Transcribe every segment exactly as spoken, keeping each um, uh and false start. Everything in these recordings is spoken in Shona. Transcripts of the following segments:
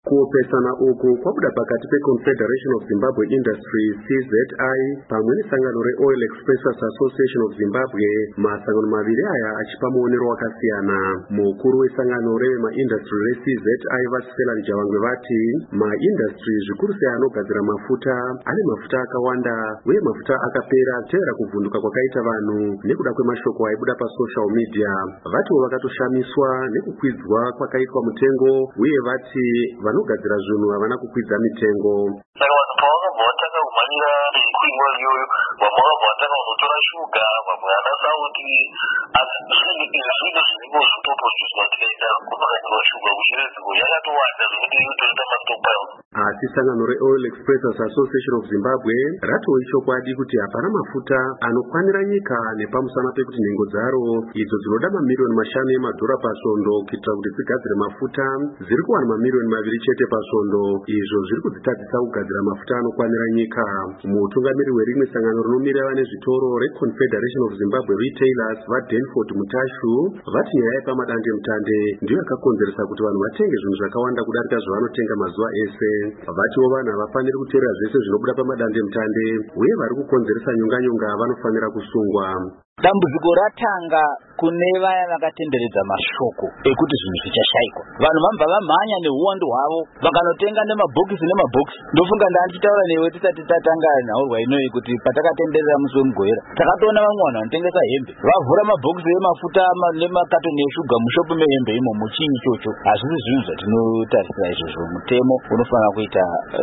Kuopesana uku kwabuda pakati peConfederation of Zimbabwe Industries C Z I pamwe nesangano reOil Expressors Association of Zimbabwe, masangano maviri aya achipa muonero wakasiyana. Mukuru wesangano remaindustry reC Z I Vatsela Njavangwe vati maindustry zvikuru sei anogadzira mafuta ane mafuta akawanda uye mafuta akapera teera kuvhunduka kwakaita vanhu nekuda kwemashoko aibuda pasocial media. Vatiwo vakatoshamiswa nekukwidzwa kwakaitwa mutengo uye vati vanogadzira zvinhu havana kukwidza mitengo. Saka vanhu pavakabva kumhanyira kuimwa iyoyo, vamwe vakabva vatanga kunotora shuga, vamwe ana sauti, asi zvinhu izvi zviripo zvitoproducwa tikaita kunogadzirwa shuga kuchiredziko yakatowanda zvekuti inotoita mastopa. Asi sangano reOil Expressors Association of Zimbabwe ratowo chokwadi kuti hapana mafuta anokwanira nyika nepamusana pekuti nhengo dzaro idzo dzinoda mamiliyoni mashanu emadhora pasvondo kuitira kuti dzigadzire mafuta dziri kuwana mamiliyoni maviri chete pasvondo. Izvo zviri kudzitadzisa kugadzira mafuta anokwanira nyika. Mutungamiri werimwe sangano rinomira vane zvitoro reConfederation of Zimbabwe Retailers vaDenford Mutashu vati nyaya yepamadande mutande ndiyo yakakonzeresa kuti vanhu vatenge zvinhu zvakawanda kudarika zvavanotenga mazuva ese. Vatiwo vanhu havafaniri kuteera zvese zvinobuda pamadande mutande uye vari kukonzeresa nyonganyonga vanofanira kusungwa. Dambudziko ratanga kune vaya vakatenderedza mashoko ekuti zvinhu zvichashaikwa. Vanhu vambva vamhanya neuwandu hwavo vakanotenga nemabhokisi nemabhokisi. Ndofunga ndachitaura newe tisati tatanga nhaurwa inoyi kuti patakatenderera musi wemugoera takatoona vamwe vanhu vanotengesa hembe vavhura mabhokisi emafuta nemakatoni eshuga mushopu mehembe imo. Muchii ichocho? Hazvisi zvinhu zvatinotarisira izvozvo. Mutemo unofanira kuita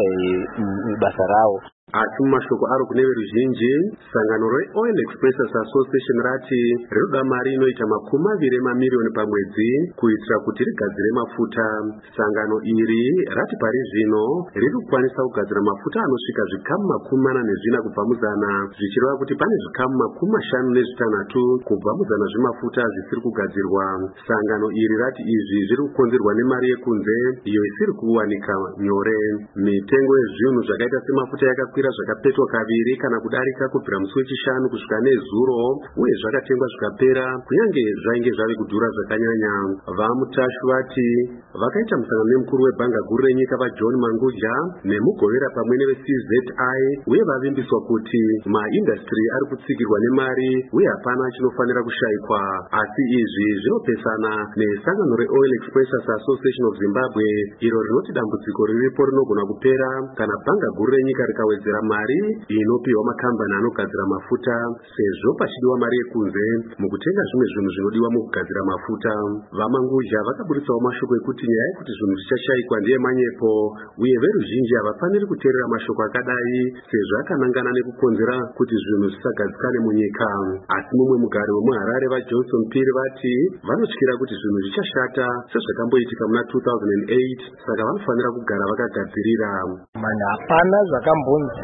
basa rawo. Asi mumashoko aro kune veruzhinji, sangano reOil Expressors Association rati rinoda mari inoita makumi maviri emamiliyoni pamwedzi kuitira kuti rigadzire mafuta. Sangano iri rati pari zvino riri kukwanisa kugadzira mafuta anosvika zvikamu makumi mana nezvina kubva muzana, zvichireva kuti pane zvikamu makumi mashanu nezvitanhatu kubva muzana zvemafuta zvisiri kugadzirwa. Sangano iri rati izvi zviri kukonzerwa nemari yekunze iyo isiri kuwanika nyore. Mitengo yezvinhu zvakaita semafuta yakakwira zvakapetwa kaviri kana kudarika kubvira musi wechishanu kusvika nezuro uye zvakatengwa zvikapera kunyange zvainge zvave kudhura zvakanyanya. VaMutashu vati vakaita musangano nemukuru webhanga guru renyika vaJohn Mangudya nemugovera pamwe neveC Z I uye vavimbiswa kuti maindustry ari kutsikirwa nemari uye hapana chinofanira kushaikwa. Asi izvi zvinopesana nesangano reOil Expressors Association of Zimbabwe iro rinoti dambudziko riripo rinogona kupera kana bhanga guru renyika rikawedzera mari inopiwa makambani anogadzira mafuta sezvo pachidiwa mari yekunze mukutenga zvimwe zvinhu zvinodiwa mukugadzira mafuta. VaMangudya vakaburitsawo mashoko ekuti nyaya yekuti zvinhu zvichashaikwa ndiye manyepo uye veruzhinji havafaniri kuteerera mashoko akadai sezvo akanangana nekukonzera kuti zvinhu zvisagadzikane munyika. Asi mumwe mugari wemuHarare vaJohnson Phiri vati vanotyira kuti zvinhu zvichashata sezvakamboitika muna two thousand eight, saka vanofanira kugara vakagadzirira. Mana hapana zvakambonzi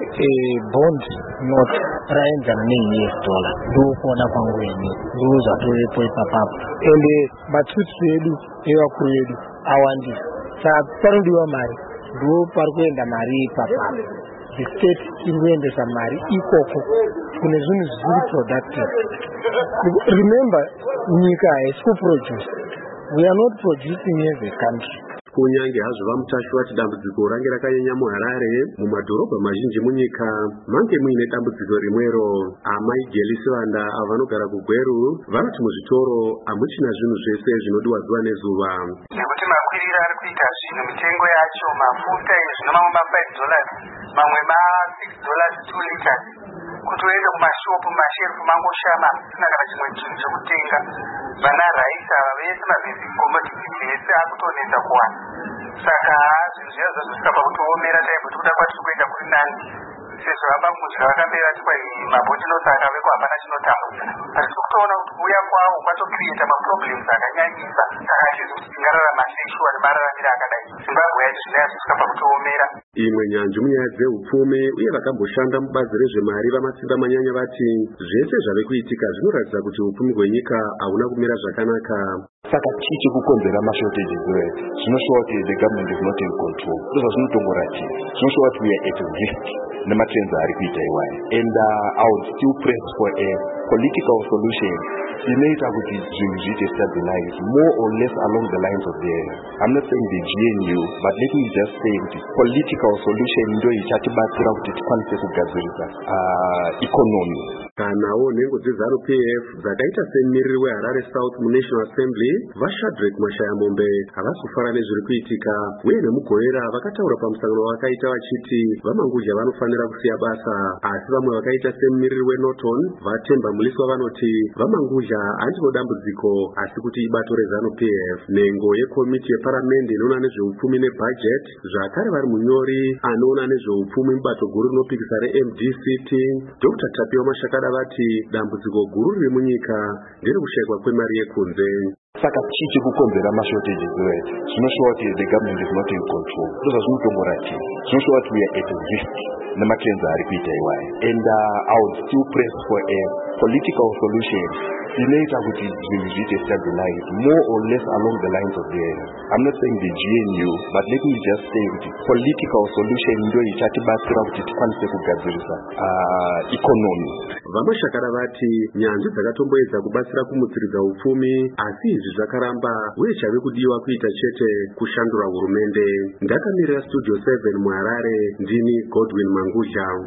bond not raenzana ne-U S dollar ndokuona kwangu ini ndoo zvatorepo ipapapo ende matsutsu edu evakuru vedu awandisa saka panodiwa mari ndo pari kuenda mari ipapapo. The state iri kuendesa mari ikoko kune zvinhu zvisiri productive. Remember, nyika haisi kuproduce. We are not producing as a country. Kunyange hazvo vaMutashu vati dambudziko range rakanyanya muHarare, mumadhorobha mazhinji munyika mange muine dambudziko rimwero. Amai Gelisivanda avanogara kuGweru vanoti muzvitoro hamuchina zvinhu zvese zvinodiwa zuva nezuva. Nekuti makwiriro ari kuita zvino mitengo yacho mafuta zvino mamwe ma-five dollars mamwe ma-six dollars two liters. Kuti uende kumashopu masherufu mangoshama sina kana chimwe chinhu chekutenga. Vana raisi ava vese mabasic commodities vese akutonetsa kuwana. Saka zvinhu zviya zvazvisika kutoomera taipo tikuda kwatiri kuenda kuri nani sezvo vaMangudya vakambera tikwa mabhotinosi akaveko hapana chinotambudza. Asi kutoona kuti kuuya kwavo kwatokrieta maproblems akanyanyisa. Saka hatizi kuti tingararama sei shuwa nemararamiro akadai. Zimbabwe yacho zvino yazvisika pakutoomera. Imwe nyanzvi munyaya dzehupfumi uye vakamboshanda mubazi rezvemari vaMatsimba Manyanya vati zvese zvave kuitika zvinoratidza kuti hupfumi hwenyika hauna kumira zvakanaka. Saka chichi kukonzera mashotages zvinoshowa kuti the government is not in control. Ndozva zvinotongorati zvinoshowa kuti we are at risk nematrends ari kuita iwayo. And uh, I would still press for a political solution zvinoita kuti zvinhu zviite stabilize more or less along the lines of the, I'm not saying the G N U, but let me just say kuti political solution ndo ichatibatsira kuti tikwanise kugadzirisa uh, economy. Kanawo nhengo dzeZANU P F dzakaita semumiriri weHarare South muNational Assembly vaShadrack Mashayamombe havasi kufara nezviri kuitika uye nemugovera vakataura pamusangano wakaita vachiti vaManguja vanofanira kusiya basa, asi vamwe vakaita semumiriri weNorton vaTemba Muliswa vanoti vaManguja handiro dambudziko asi kuti ibato reZANU P F. Nhengo yekomiti yeparamende inoona nezveupfumi nebudget zvakare vari munyori anoona nezveupfumi mubato guru rinopikisa reM D C T Doctor Tapiwa Mashakada vati dambudziko guru riri munyika ndere kushaikwa kwemari yekunze. Saka chichi kukonzera mashortages where zvinoshowa kuti the government is not in control. Ndoza zvinotongorati zvinoshowa kuti we are at risk nematrends ari kuita iwayo, and uh, I would still press for a political solution inoita kuti zvinhu zviite stabilize more or less along the lines of the, I'm not saying the G N U, but let me just say kuti political solution ndo ichatibatsira kuti tikwanise kugadzirisa uh, economy. VaMashakara vati nyanzvi dzakatomboedza kubatsira kumutsiridza upfumi asi izvi zvakaramba uye chave kudiwa kuita chete kushandura hurumende. Ndakamirira Studio seven muHarare, ndini Godwin Manguja.